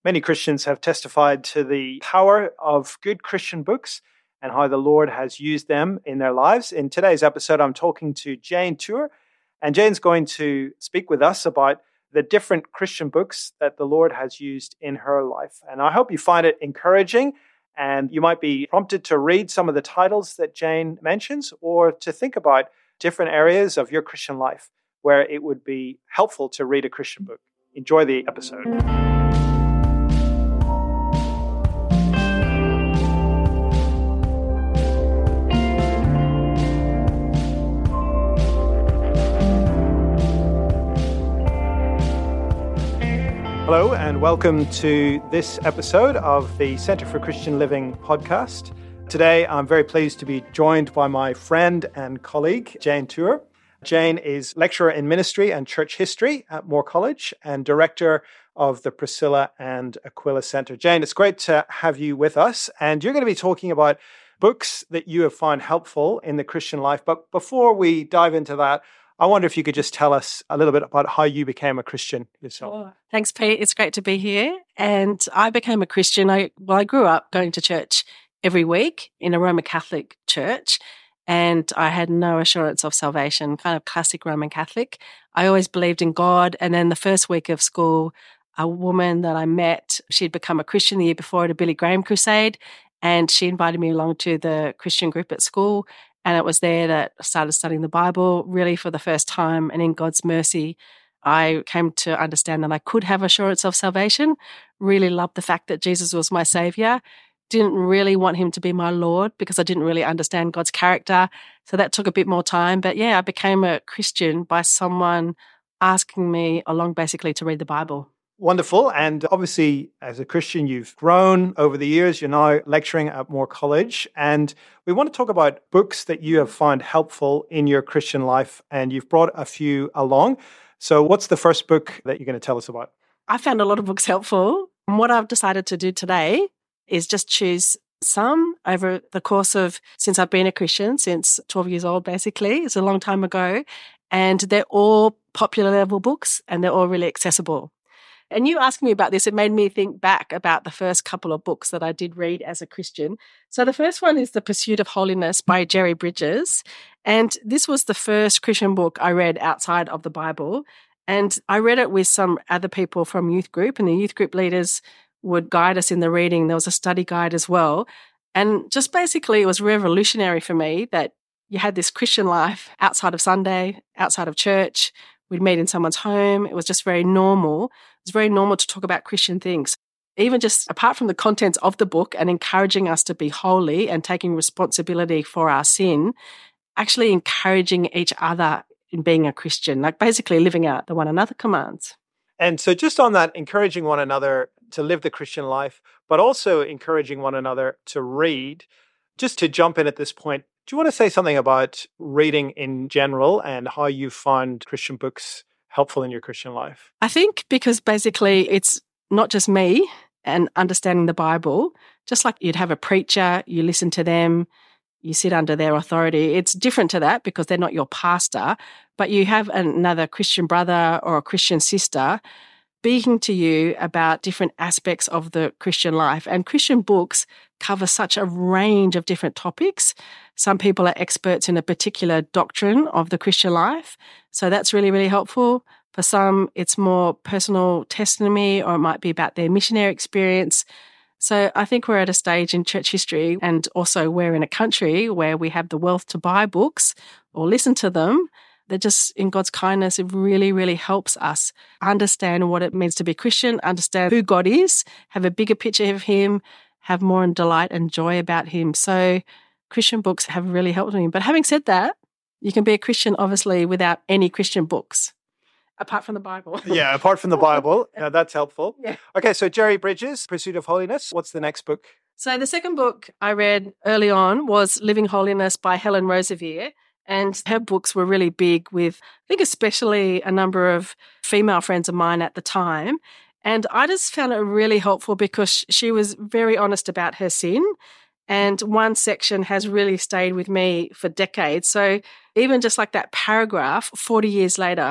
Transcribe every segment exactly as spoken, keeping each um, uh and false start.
Many Christians have testified to the power of good Christian books and how the Lord has used them in their lives. In today's episode, I'm talking to Jane Tour, and Jane's going to speak with us about the different Christian books that the Lord has used in her life. And I hope you find it encouraging, and you might be prompted to read some of the titles that Jane mentions, or to think about different areas of your Christian life where it would be helpful to read a Christian book. Enjoy the episode. Hello and welcome to this episode of the Centre for Christian Living podcast. Today I'm very pleased to be joined by my friend and colleague, Jane Tour. Jane is lecturer in ministry and church history at Moore College and director of the Priscilla and Aquila Centre. Jane, it's great to have you with us, and you're going to be talking about books that you have found helpful in the Christian life. But before we dive into that, I wonder if you could just tell us a little bit about how you became a Christian yourself. Oh, thanks, Pete. It's great to be here. And I became a Christian. I well, I grew up going to church every week in a Roman Catholic church, and I had no assurance of salvation, kind of classic Roman Catholic. I always believed in God. And then the first week of school, a woman that I met, she'd become a Christian the year before at a Billy Graham crusade, and she invited me along to the Christian group at school. And it was there that I started studying the Bible really for the first time. And in God's mercy, I came to understand that I could have assurance of salvation. Really loved the fact that Jesus was my savior. Didn't really want him to be my Lord because I didn't really understand God's character. So that took a bit more time. But yeah, I became a Christian by someone asking me along basically to read the Bible. Wonderful. And obviously, as a Christian, you've grown over the years. You're now lecturing at Moore College. And we want to talk about books that you have found helpful in your Christian life. And you've brought a few along. So what's the first book that you're going to tell us about? I found a lot of books helpful. And what I've decided to do today is just choose some over the course of, since I've been a Christian, since twelve years old, basically. It's a long time ago. And they're all popular level books, and they're all really accessible. And you asking me about this, it made me think back about the first couple of books that I did read as a Christian. So the first one is The Pursuit of Holiness by Jerry Bridges. And this was the first Christian book I read outside of the Bible. And I read it with some other people from youth group, and the youth group leaders would guide us in the reading. There was a study guide as well. And just basically it was revolutionary for me that you had this Christian life outside of Sunday, outside of church. We'd meet in someone's home. It was just very normal. It's very normal to talk about Christian things. Even just apart from the contents of the book and encouraging us to be holy and taking responsibility for our sin, actually encouraging each other in being a Christian, like basically living out the one another commands. And so just on that, encouraging one another to live the Christian life, but also encouraging one another to read, just to jump in at this point, do you want to say something about reading in general and how you find Christian books helpful in your Christian life? I think because basically it's not just me and understanding the Bible, just like you'd have a preacher, you listen to them, you sit under their authority. It's different to that because they're not your pastor, but you have another Christian brother or a Christian sister speaking to you about different aspects of the Christian life. And Christian books cover such a range of different topics. Some people are experts in a particular doctrine of the Christian life. So that's really, really helpful. For some, it's more personal testimony, or it might be about their missionary experience. So I think we're at a stage in church history, and also we're in a country where we have the wealth to buy books or listen to them. That just, in God's kindness, it really, really helps us understand what it means to be Christian, understand who God is, have a bigger picture of him, have more delight and joy about him. So Christian books have really helped me. But having said that, you can be a Christian, obviously, without any Christian books, apart from the Bible. Yeah, apart from the Bible. Yeah, that's helpful. Yeah. Okay, so Jerry Bridges, Pursuit of Holiness. What's the next book? So the second book I read early on was Living Holiness by Helen Roseveare. And her books were really big with, I think, especially a number of female friends of mine at the time. And I just found it really helpful because she was very honest about her sin. And one section has really stayed with me for decades. So even just like that paragraph, forty years later,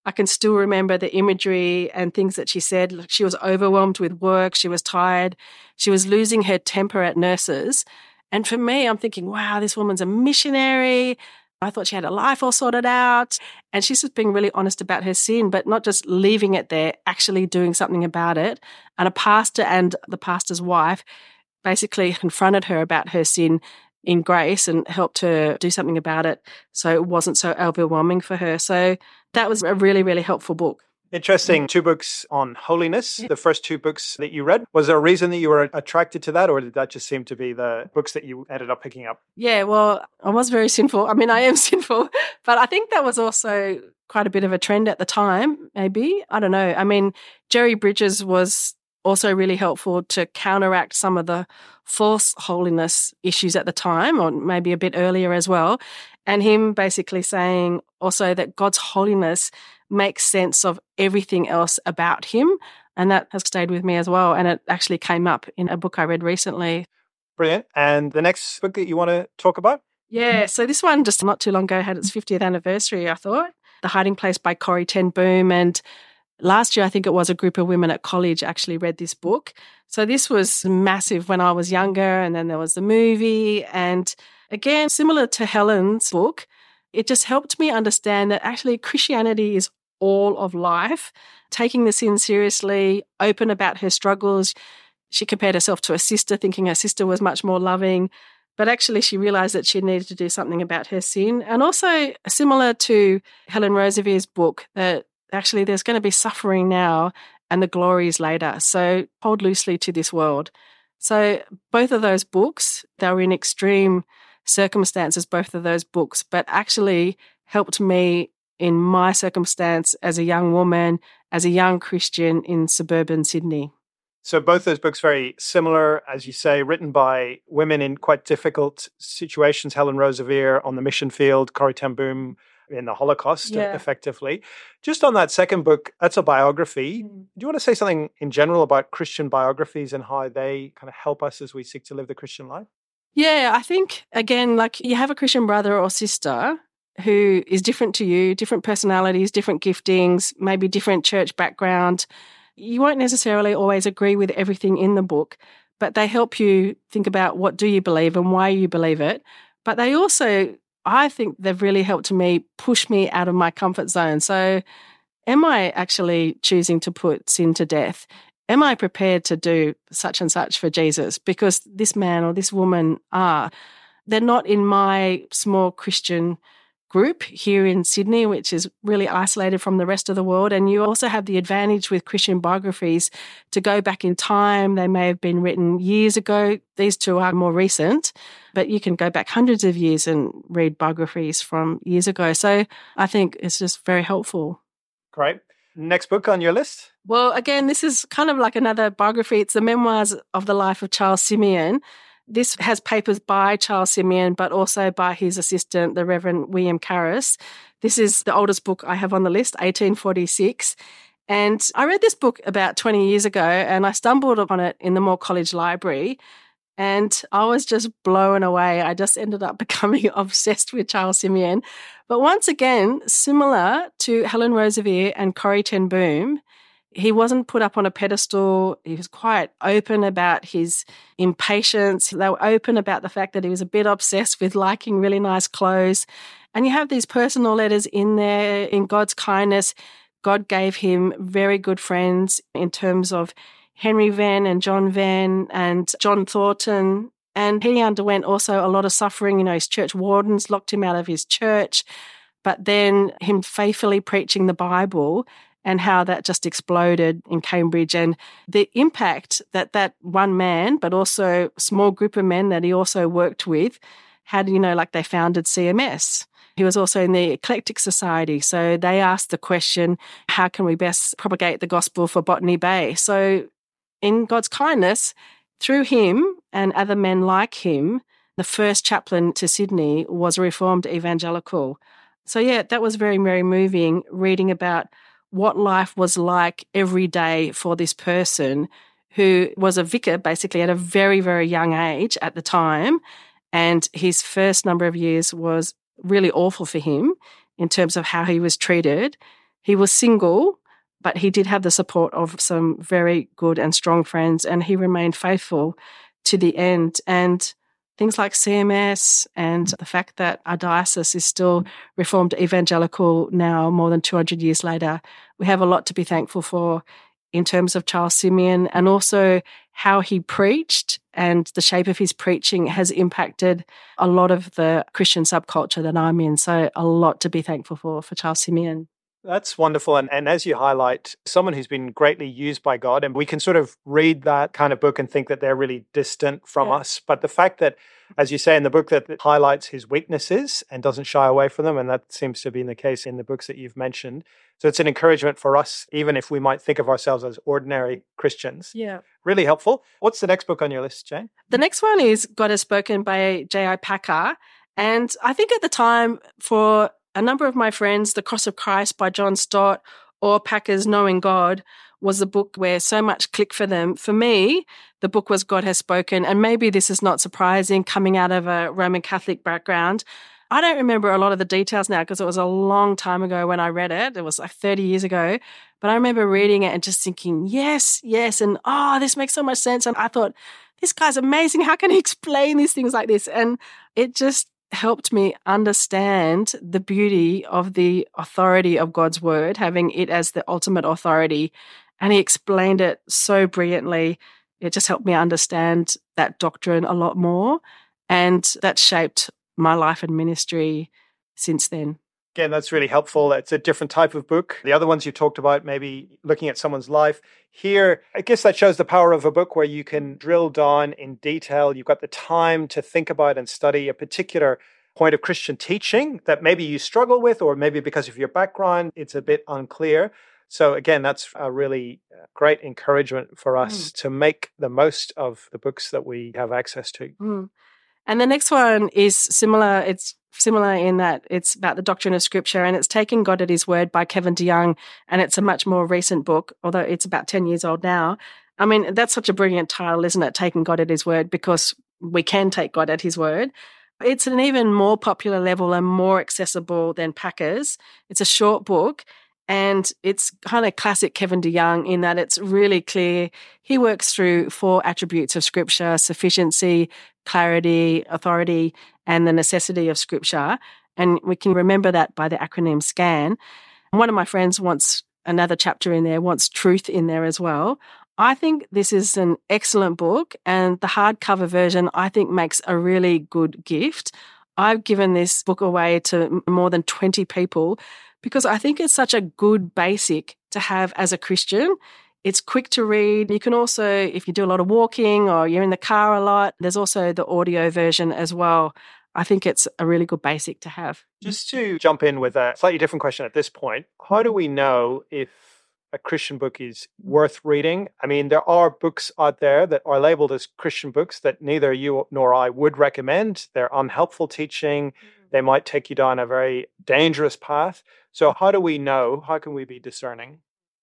I can still remember the imagery and things that she said. Like, she was overwhelmed with work. She was tired. She was losing her temper at nurses. And for me, I'm thinking, wow, this woman's a missionary. I thought she had her life all sorted out. And she's just being really honest about her sin, but not just leaving it there, actually doing something about it. And a pastor and the pastor's wife basically confronted her about her sin in grace and helped her do something about it so it wasn't so overwhelming for her. So that was a really, really helpful book. Interesting. Two books on holiness, the first two books that you read. Was there a reason that you were attracted to that, or did that just seem to be the books that you ended up picking up? Yeah, well, I was very sinful. I mean, I am sinful, but I think that was also quite a bit of a trend at the time, maybe. I don't know. I mean, Jerry Bridges was also really helpful to counteract some of the false holiness issues at the time, or maybe a bit earlier as well. And him basically saying also that God's holiness makes sense of everything else about him. And that has stayed with me as well. And it actually came up in a book I read recently. Brilliant. And the next book that you want to talk about? Yeah, so this one just not too long ago had its fiftieth anniversary, I thought. The Hiding Place by Corrie ten Boom. And last year, I think it was a group of women at college actually read this book. So this was massive when I was younger, and then there was the movie. And again, similar to Helen's book, it just helped me understand that actually Christianity is all of life, taking the sin seriously, open about her struggles. She compared herself to a sister, thinking her sister was much more loving. But actually, she realized that she needed to do something about her sin. And also, similar to Helen Rosevier's book, that actually there's going to be suffering now and the glories later. So hold loosely to this world. So both of those books, they were in extreme circumstances, both of those books, but actually helped me in my circumstance as a young woman, as a young Christian in suburban Sydney. So both those books very similar, as you say, written by women in quite difficult situations. Helen Rosevier on the mission field, Corrie ten Boom in the Holocaust, Yeah. effectively. Just on that second book, that's a biography. Mm. Do you want to say something in general about Christian biographies and how they kind of help us as we seek to live the Christian life? Yeah, I think, again, like you have a Christian brother or sister who is different to you, different personalities, different giftings, maybe different church background. You won't necessarily always agree with everything in the book, but they help you think about what do you believe and why you believe it. But they also, I think they've really helped me push me out of my comfort zone. So am I actually choosing to put sin to death? Am I prepared to do such and such for Jesus? Because this man or this woman are. They're not in my small Christian group here in Sydney, which is really isolated from the rest of the world. And you also have the advantage with Christian biographies to go back in time. They may have been written years ago. These two are more recent, but you can go back hundreds of years and read biographies from years ago. So I think it's just very helpful. Great. Next book on your list? Well, again, this is kind of like another biography. It's the memoirs of the life of Charles Simeon. This has papers by Charles Simeon, but also by his assistant, the Reverend William Carus. This is the oldest book I have on the list, eighteen forty-six. And I read this book about twenty years ago, and I stumbled upon it in the Moore College Library. And I was just blown away. I just ended up becoming obsessed with Charles Simeon. But once again, similar to Helen Rosevier and Corrie ten Boom, he wasn't put up on a pedestal. He was quite open about his impatience. They were open about the fact that he was a bit obsessed with liking really nice clothes. And you have these personal letters in there. In God's kindness, God gave him very good friends in terms of Henry Venn and John Venn and John Thornton. And he underwent also a lot of suffering. You know, his church wardens locked him out of his church. But then him faithfully preaching the Bible and how that just exploded in Cambridge, and the impact that that one man, but also a small group of men that he also worked with had, you know, like they founded C M S. He was also in the Eclectic Society. So they asked the question, how can we best propagate the gospel for Botany Bay? So in God's kindness, through him and other men like him, the first chaplain to Sydney was a Reformed evangelical. So yeah, that was very, very moving, reading about what life was like every day for this person who was a vicar basically at a very, very young age at the time. And his first number of years was really awful for him in terms of how he was treated. He was single, but he did have the support of some very good and strong friends, and he remained faithful to the end. And things like C M S and the fact that our diocese is still Reformed Evangelical now, more than two hundred years later, we have a lot to be thankful for in terms of Charles Simeon, and also how he preached and the shape of his preaching has impacted a lot of the Christian subculture that I'm in. So a lot to be thankful for for Charles Simeon. That's wonderful. And, and as you highlight, someone who's been greatly used by God, and we can sort of read that kind of book and think that they're really distant from Yeah. us. But the fact that, as you say in the book, that it highlights his weaknesses and doesn't shy away from them, and that seems to be the case in the books that you've mentioned. So it's an encouragement for us, even if we might think of ourselves as ordinary Christians. Yeah. Really helpful. What's the next book on your list, Jane? The next one is God Has Spoken by J I Packer. And I think at the time, for a number of my friends, The Cross of Christ by John Stott or Packer's Knowing God was a book where so much clicked for them. For me, the book was God Has Spoken. And maybe this is not surprising coming out of a Roman Catholic background. I don't remember a lot of the details now because it was a long time ago when I read it. It was like thirty years ago. But I remember reading it and just thinking, yes, yes. And, oh, this makes so much sense. And I thought, this guy's amazing. How can he explain these things like this? And it just helped me understand the beauty of the authority of God's word, having it as the ultimate authority. And he explained it so brilliantly. It just helped me understand that doctrine a lot more. And that shaped my life and ministry since then. Again, that's really helpful. It's a different type of book. The other ones you talked about, maybe looking at someone's life. Here, I guess that shows the power of a book where you can drill down in detail. You've got the time to think about and study a particular point of Christian teaching that maybe you struggle with, or maybe because of your background, it's a bit unclear. So again, that's a really great encouragement for us mm. to make the most of the books that we have access to. Mm. And the next one is similar. It's similar in that it's about the doctrine of Scripture, and it's Taking God at His Word by Kevin DeYoung, and it's a much more recent book, although it's about ten years old now. I mean, that's such a brilliant title, isn't it? Taking God at His Word, because we can take God at His Word. It's an even more popular level and more accessible than Packer's. It's a short book, and it's kind of classic Kevin DeYoung in that it's really clear. He works through four attributes of Scripture: sufficiency, clarity, authority, and the necessity of Scripture. And we can remember that by the acronym SCAN. One of my friends wants another chapter in there, wants truth in there as well. I think this is an excellent book, and the hardcover version, I think, makes a really good gift. I've given this book away to more than twenty people because I think it's such a good basic to have as a Christian. It's quick to read. You can also, if you do a lot of walking or you're in the car a lot, there's also the audio version as well. I think it's a really good basic to have. Just to jump in with a slightly different question at this point, how do we know if a Christian book is worth reading? I mean, there are books out there that are labeled as Christian books that neither you nor I would recommend. They're unhelpful teaching. They might take you down a very dangerous path. So how do we know? How can we be discerning?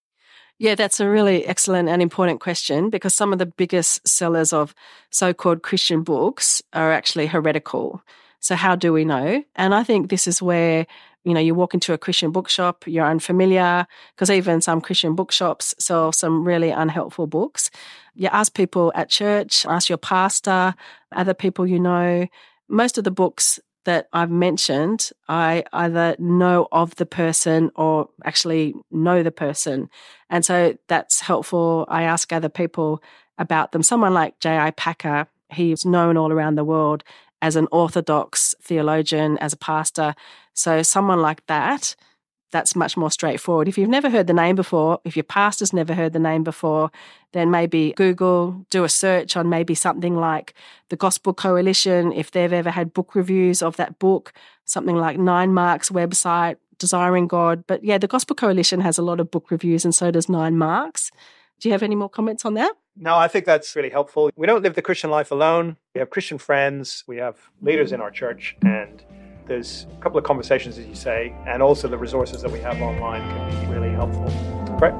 Yeah, that's a really excellent and important question, because some of the biggest sellers of so-called Christian books are actually heretical. So how do we know? And I think this is where, you know, you walk into a Christian bookshop, you're unfamiliar, because even some Christian bookshops sell some really unhelpful books. You ask people at church, ask your pastor, other people you know. Most of the books that I've mentioned, I either know of the person or actually know the person. And so that's helpful. I ask other people about them. Someone like J I Packer, he's known all around the world as an Orthodox theologian, as a pastor. So someone like that, that's much more straightforward. If you've never heard the name before, if your pastor's never heard the name before, then maybe Google, do a search on maybe something like the Gospel Coalition, if they've ever had book reviews of that book, something like Nine Mark's website, Desiring God. But yeah, the Gospel Coalition has a lot of book reviews, and so does Nine Mark's. Do you have any more comments on that? No, I think that's really helpful. We don't live the Christian life alone. We have Christian friends. We have leaders in our church, and there's a couple of conversations, as you say, and also the resources that we have online can be really helpful. Great.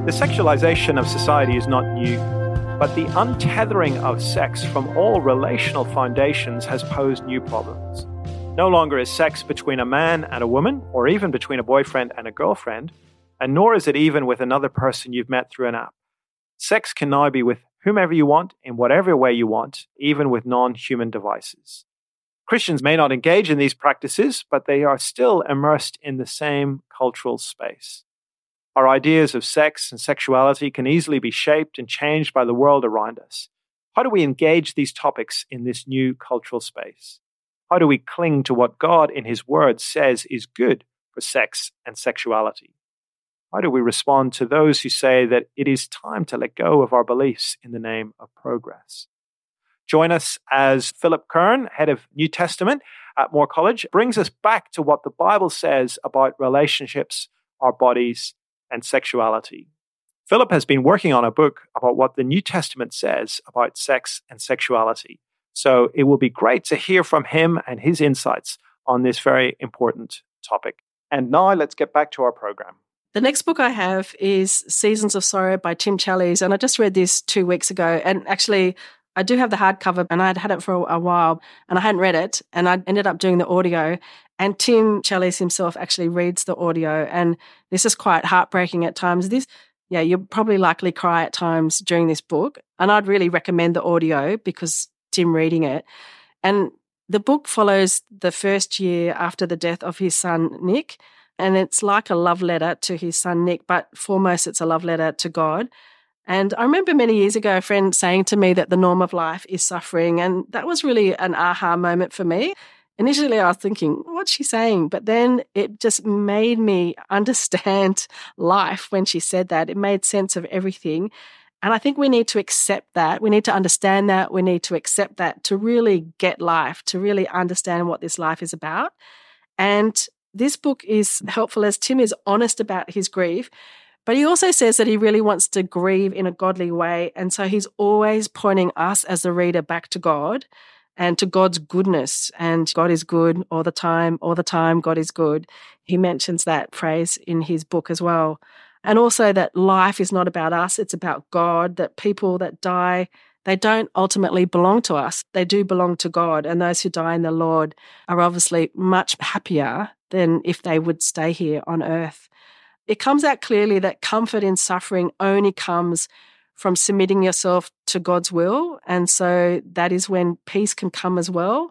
The sexualization of society is not new, but the untethering of sex from all relational foundations has posed new problems. No longer is sex between a man and a woman, or even between a boyfriend and a girlfriend, and nor is it even with another person you've met through an app. Sex can now be with whomever you want, in whatever way you want, even with non-human devices. Christians may not engage in these practices, but they are still immersed in the same cultural space. Our ideas of sex and sexuality can easily be shaped and changed by the world around us. How do we engage these topics in this new cultural space? How do we cling to what God in His Word says is good for sex and sexuality? How do we respond to those who say that it is time to let go of our beliefs in the name of progress? Join us as Philip Kern, head of New Testament at Moore College, brings us back to what the Bible says about relationships, our bodies, and sexuality. Philip has been working on a book about what the New Testament says about sex and sexuality. So it will be great to hear from him and his insights on this very important topic. And now let's get back to our program. The next book I have is Seasons of Sorrow by Tim Challies, and I just read this two weeks ago. And actually, I do have the hardcover, and I'd had it for a while, and I hadn't read it, and I ended up doing the audio. And Tim Challies himself actually reads the audio, and this is quite heartbreaking at times. This, yeah, you'll probably likely cry at times during this book, and I'd really recommend the audio because Tim reading it. And the book follows the first year after the death of his son, Nick, and it's like a love letter to his son, Nick, but foremost, it's a love letter to God. And I remember many years ago, a friend saying to me that the norm of life is suffering. And that was really an aha moment for me. Initially, I was thinking, what's she saying? But then it just made me understand life when she said that. It made sense of everything. And I think we need to accept that. We need to understand that. We need to accept that to really get life, to really understand what this life is about. And this book is helpful as Tim is honest about his grief. But he also says that he really wants to grieve in a godly way. And so he's always pointing us as the reader back to God and to God's goodness. And God is good all the time, all the time, God is good. He mentions that phrase in his book as well. And also that life is not about us, it's about God, that people that die, they don't ultimately belong to us. They do belong to God. And those who die in the Lord are obviously much happier than if they would stay here on earth. It comes out clearly that comfort in suffering only comes from submitting yourself to God's will. And so that is when peace can come as well.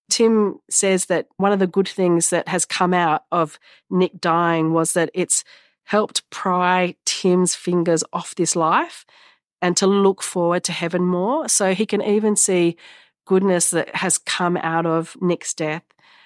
Tim says that one of the good things that has come out of Nick dying was that it's helped pry Tim's fingers off this life and to look forward to heaven more. So he can even see goodness that has come out of Nick's death.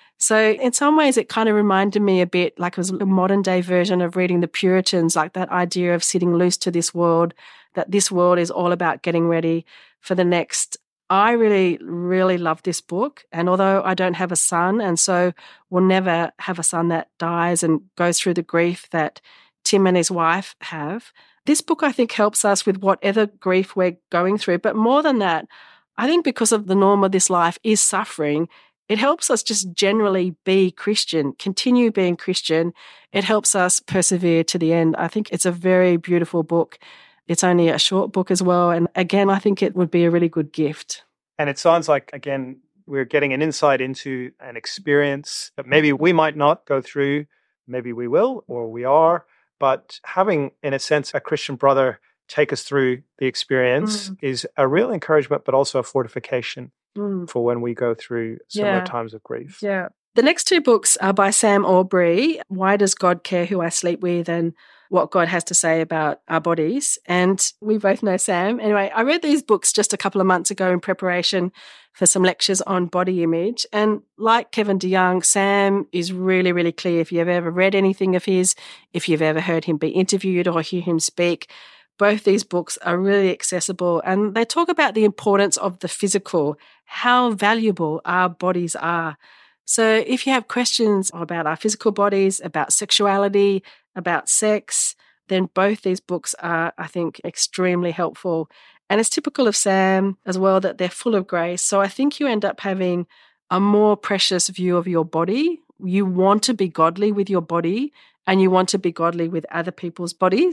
So in some ways, it kind of reminded me a bit like it was a modern day version of reading the Puritans, like that idea of sitting loose to this world, that this world is all about getting ready for the next. I really, really love this book. And although I don't have a son, and so will never have a son that dies and goes through the grief that Tim and his wife have, this book, I think, helps us with whatever grief we're going through. But more than that, I think because of the norm of this life is suffering, it helps us just generally be Christian, continue being Christian. It helps us persevere to the end. I think it's a very beautiful book. It's only a short book as well. And again, I think it would be a really good gift. And it sounds like, again, we're getting an insight into an experience that maybe we might not go through, maybe we will, or we are. But having, in a sense, a Christian brother take us through the experience mm. is a real encouragement, but also a fortification mm. for when we go through similar yeah. times of grief. Yeah. The next two books are by Sam Aubrey, Why Does God Care Who I Sleep With? And What God Has to Say About Our Bodies. And we both know Sam. Anyway, I read these books just a couple of months ago in preparation for some lectures on body image. And like Kevin DeYoung, Sam is really, really clear. If you've ever read anything of his, if you've ever heard him be interviewed or hear him speak, both these books are really accessible. And they talk about the importance of the physical, how valuable our bodies are. So if you have questions about our physical bodies, about sexuality, about sex, then both these books are, I think, extremely helpful. And it's typical of Sam as well that they're full of grace. So I think you end up having a more precious view of your body. You want to be godly with your body and you want to be godly with other people's bodies.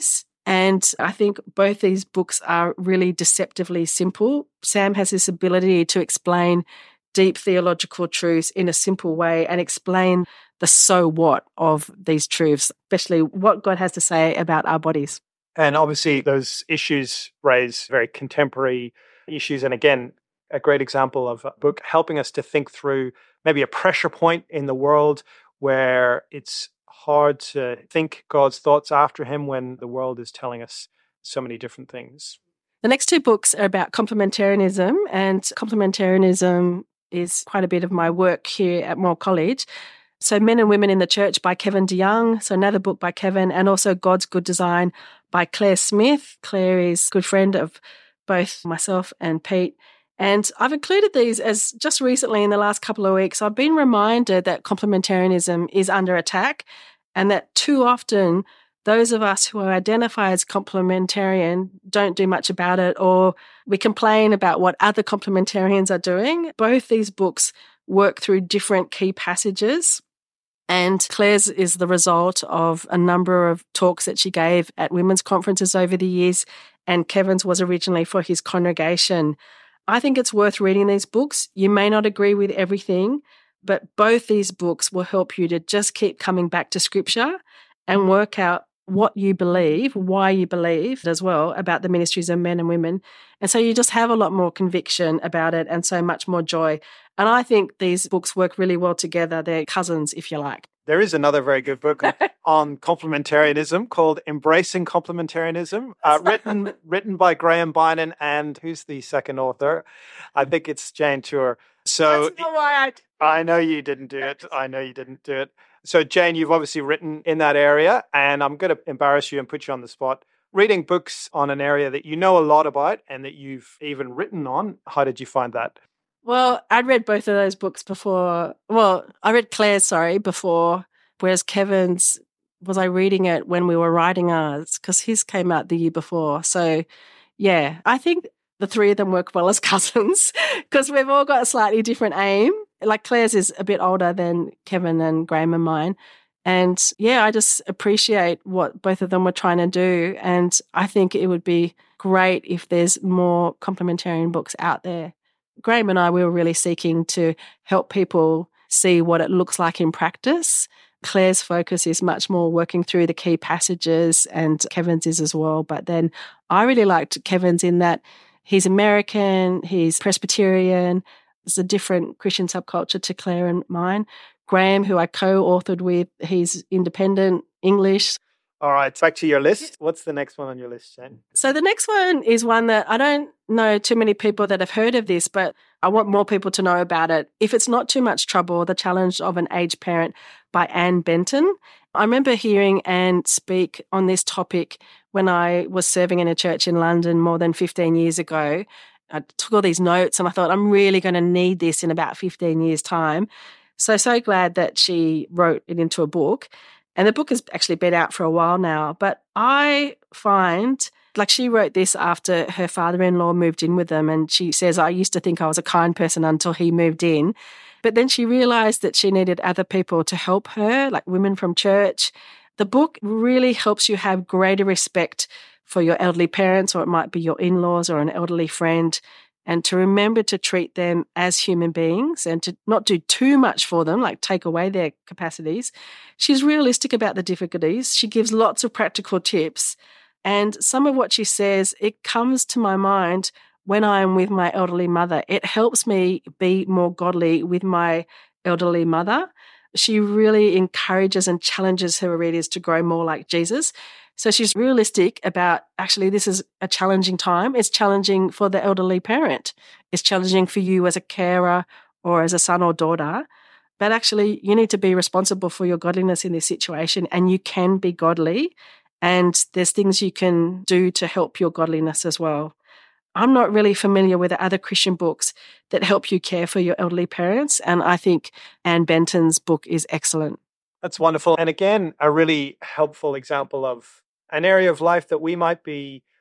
And I think both these books are really deceptively simple. Sam has this ability to explain deep theological truths in a simple way and explain the so what of these truths, especially what God has to say about our bodies. And obviously those issues raise very contemporary issues. And again, a great example of a book helping us to think through maybe a pressure point in the world where it's hard to think God's thoughts after him when the world is telling us so many different things. The next two books are about complementarianism, and complementarianism is quite a bit of my work here at Moore College. So Men and Women in the Church by Kevin DeYoung, so another book by Kevin, and also God's Good Design by Claire Smith. Claire is a good friend of both myself and Pete. And I've included these as just recently in the last couple of weeks, I've been reminded that complementarianism is under attack and that too often those of us who identify as complementarian don't do much about it, or we complain about what other complementarians are doing. Both these books work through different key passages. And Claire's is the result of a number of talks that she gave at women's conferences over the years, and Kevin's was originally for his congregation. I think it's worth reading these books. You may not agree with everything, but both these books will help you to just keep coming back to Scripture and work out what you believe, why you believe as well about the ministries of men and women. And so you just have a lot more conviction about it and so much more joy. And I think these books work really well together. They're cousins, if you like. There is another very good book on complementarianism called Embracing Complementarianism, uh, written written by Graham Bynum and who's the second author? I think it's Jane Tour. So That's not why I... I know you didn't do it. I know you didn't do it. So Jane, you've obviously written in that area, and I'm going to embarrass you and put you on the spot. Reading books on an area that you know a lot about and that you've even written on, how did you find that? Well, I'd read both of those books before. Well, I read Claire's, sorry, before, whereas Kevin's, was I reading it when we were writing ours? Because his came out the year before. So, yeah, I think the three of them work well as cousins because we've all got a slightly different aim. Like Claire's is a bit older than Kevin and Graham and mine. And, yeah, I just appreciate what both of them were trying to do. And I think it would be great if there's more complementarian books out there. Graham and I, we were really seeking to help people see what it looks like in practice. Claire's focus is much more working through the key passages, and Kevin's is as well. But then I really liked Kevin's in that he's American, he's Presbyterian. It's a different Christian subculture to Claire and mine. Graham, who I co-authored with, he's independent, English. All right, back to your list. What's the next one on your list, Jane? So the next one is one that I don't know too many people that have heard of this, but I want more people to know about it. If It's Not Too Much Trouble, The Challenge of an Aged Parent by Anne Benton. I remember hearing Anne speak on this topic when I was serving in a church in London more than fifteen years ago. I took all these notes and I thought, I'm really going to need this in about fifteen years' time. So, so glad that she wrote it into a book. And the book has actually been out for a while now. But I find, like she wrote this after her father-in-law moved in with them. And she says, I used to think I was a kind person until he moved in. But then she realised that she needed other people to help her, like women from church. The book really helps you have greater respect for your elderly parents, or it might be your in-laws or an elderly friend, and to remember to treat them as human beings and to not do too much for them, like take away their capacities. She's realistic about the difficulties. She gives lots of practical tips. And some of what she says, it comes to my mind when I am with my elderly mother. It helps me be more godly with my elderly mother. She really encourages and challenges her readers to grow more like Jesus. So she's realistic about, actually, this is a challenging time. It's challenging for the elderly parent. It's challenging for you as a carer or as a son or daughter. But actually, you need to be responsible for your godliness in this situation, and you can be godly. And there's things you can do to help your godliness as well. I'm not really familiar with other Christian books that help you care for your elderly parents. And I think Anne Benton's book is excellent. That's wonderful. And again, a really helpful example of an area of life that we might be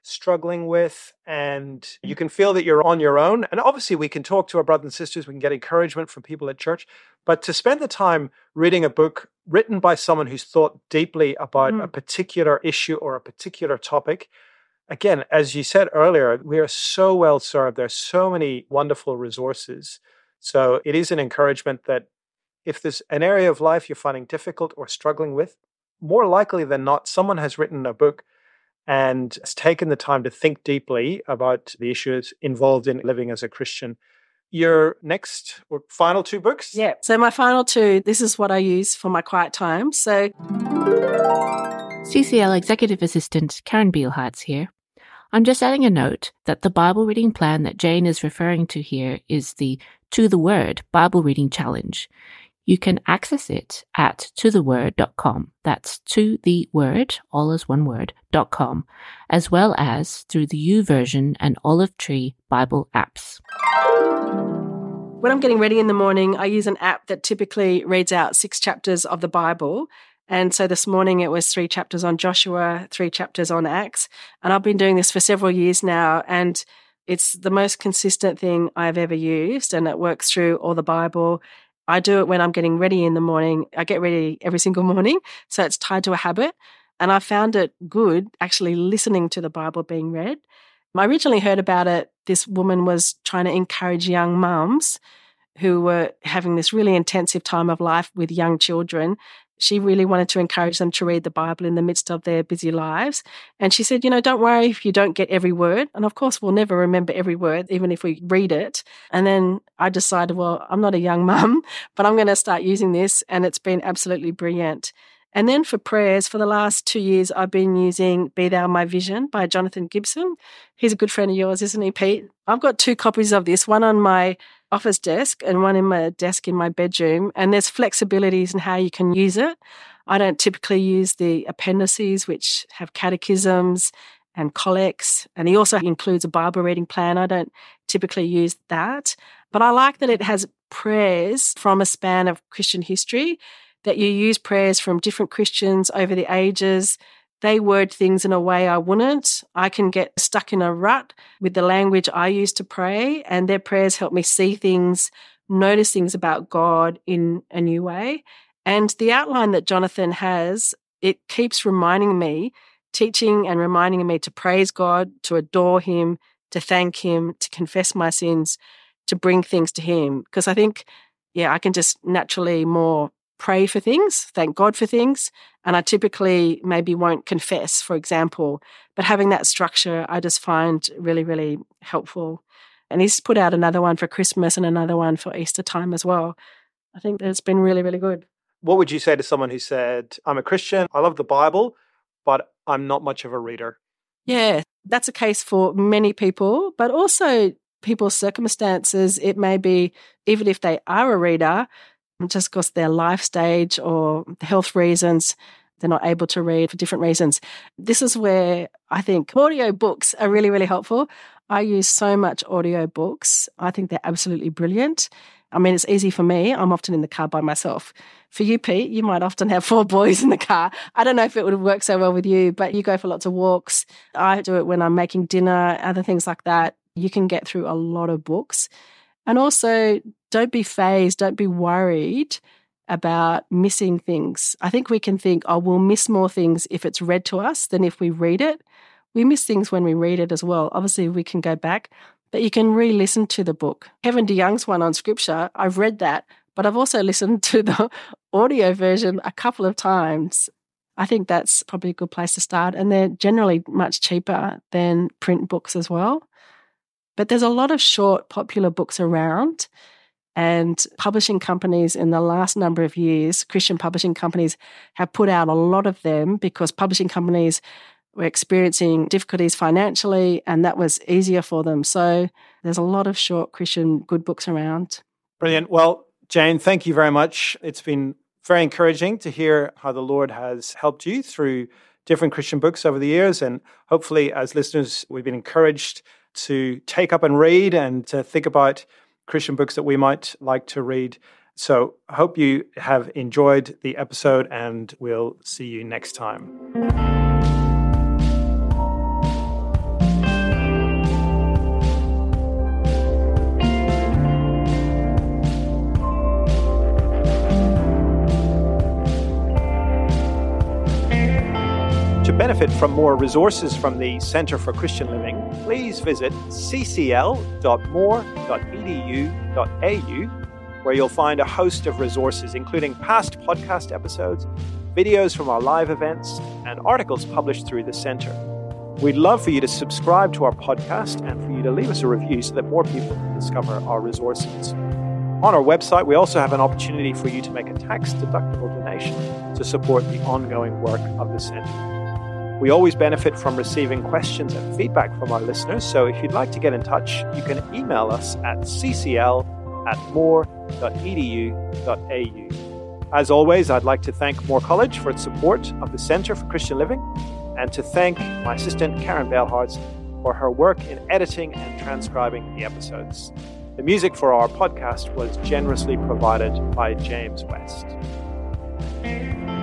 struggling with, and you can feel that you're on your own. And obviously we can talk to our brothers and sisters, we can get encouragement from people at church, but to spend the time reading a book written by someone who's thought deeply about mm. a particular issue or a particular topic, again, as you said earlier, we are so well served. There's so many wonderful resources. So it is an encouragement that if there's an area of life you're finding difficult or struggling with, more likely than not, someone has written a book and has taken the time to think deeply about the issues involved in living as a Christian. Your next or final two books? Yeah. So my final two, this is what I use for my quiet time. So C C L Executive Assistant Karen Beelheitz here. I'm just adding a note that the Bible reading plan that Jane is referring to here is the To the Word Bible Reading Challenge. You can access it at to the word dot com. That's to the word, all as one word, dot com, as well as through the YouVersion and Olive Tree Bible apps. When I'm getting ready in the morning, I use an app that typically reads out six chapters of the Bible. And so this morning it was three chapters on Joshua, three chapters on Acts. And I've been doing this for several years now. And it's the most consistent thing I've ever used. And it works through all the Bible. I do it when I'm getting ready in the morning. I get ready every single morning. So it's tied to a habit. And I found it good actually listening to the Bible being read. I originally heard about it. This woman was trying to encourage young mums who were having this really intensive time of life with young children. She really wanted to encourage them to read the Bible in the midst of their busy lives. And she said, you know, don't worry if you don't get every word. And of course, we'll never remember every word, even if we read it. And then I decided, well, I'm not a young mum, but I'm going to start using this. And it's been absolutely brilliant. And then for prayers, for the last two years, I've been using Be Thou My Vision by Jonathan Gibson. He's a good friend of yours, isn't he, Pete? I've got two copies of this, one on my office desk and one in my desk in my bedroom. And there's flexibilities in how you can use it. I don't typically use the appendices, which have catechisms and collects. And he also includes a Bible reading plan. I don't typically use that. But I like that it has prayers from a span of Christian history, that you use prayers from different Christians over the ages. They word things in a way I wouldn't. I can get stuck in a rut with the language I use to pray, and their prayers help me see things, notice things about God in a new way. And the outline that Jonathan has, it keeps reminding me, teaching and reminding me to praise God, to adore him, to thank him, to confess my sins, to bring things to him. Because I think, yeah, I can just naturally more pray for things, thank God for things, and I typically maybe won't confess, for example, but having that structure I just find really, really helpful. And he's put out another one for Christmas and another one for Easter time as well. I think that it's been really, really good. What would you say to someone who said, I'm a Christian, I love the Bible, but I'm not much of a reader? Yeah, that's a case for many people, but also people's circumstances. It may be, even if they are a reader, just because their life stage or health reasons, they're not able to read for different reasons. This is where I think audio books are really, really helpful. I use so much audio books. I think they're absolutely brilliant. I mean, it's easy for me. I'm often in the car by myself. For you, Pete, you might often have four boys in the car. I don't know if it would work so well with you, but you go for lots of walks. I do it when I'm making dinner, other things like that. You can get through a lot of books. And also, don't be fazed, don't be worried about missing things. I think we can think, oh, we'll miss more things if it's read to us than if we read it. We miss things when we read it as well. Obviously, we can go back, but you can re-listen to the book. Kevin DeYoung's one on Scripture, I've read that, but I've also listened to the audio version a couple of times. I think that's probably a good place to start, and they're generally much cheaper than print books as well. But there's a lot of short, popular books around, and publishing companies in the last number of years, Christian publishing companies, have put out a lot of them because publishing companies were experiencing difficulties financially, and that was easier for them. So there's a lot of short Christian good books around. Brilliant. Well, Jane, thank you very much. It's been very encouraging to hear how the Lord has helped you through different Christian books over the years. And hopefully, as listeners, we've been encouraged to take up and read and to think about Christian books that we might like to read. So I hope you have enjoyed the episode, and we'll see you next time. benefit from more resources from the Centre for Christian Living, please visit c c l dot more dot e d u dot a u, where you'll find a host of resources, including past podcast episodes, videos from our live events, and articles published through the Centre. We'd love for you to subscribe to our podcast and for you to leave us a review so that more people can discover our resources. On our website, we also have an opportunity for you to make a tax-deductible donation to support the ongoing work of the Centre. We always benefit from receiving questions and feedback from our listeners, so if you'd like to get in touch, you can email us at c c l at more dot e d u dot a u. As always, I'd like to thank Moore College for its support of the Centre for Christian Living, and to thank my assistant Karen Bailhartz for her work in editing and transcribing the episodes. The music for our podcast was generously provided by James West.